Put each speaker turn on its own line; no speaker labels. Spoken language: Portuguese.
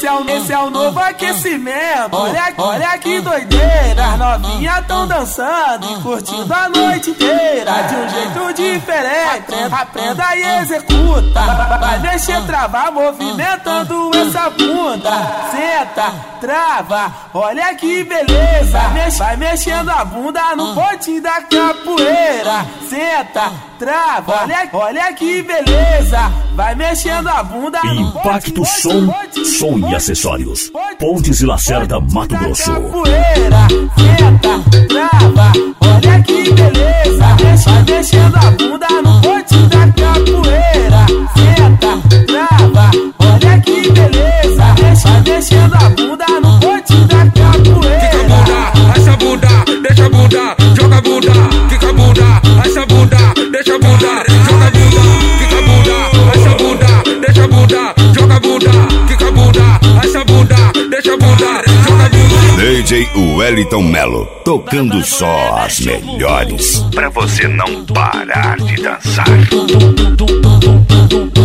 esse é o novo aquecimento. Olha que doideira, as novinhas tão dançando e curtindo a noite inteira de um jeito diferente. Aprenda e executa, vai mexer, travar, movimentando essa bunda. Senta, trava, olha que beleza. Vai mexendo a bunda no ponte da capoeira. Senta, trava, olha que beleza. Vai mexendo a bunda no
Impacto Som e acessórios. Pontes e Lacerda, Mato Grosso.
Capoeira, senta, trava, olha que beleza. Vai mexendo a bunda no ponte da capoeira. Senta, trava, olha que beleza. Vai mexendo a bunda no ponte da capoeira.
Quica a bunda, acha a bunda, deixa a bunda, joga a bunda. Quica a bunda, acha a bunda, deixa a bunda, joga a bunda. Quica a bunda, acha a bunda, deixa a bunda, joga a bunda. Quica a bunda, acha a bunda, deixa a bunda, joga a bunda.
DJ Wellington Melo, tocando só as melhores, pra você não parar de dançar.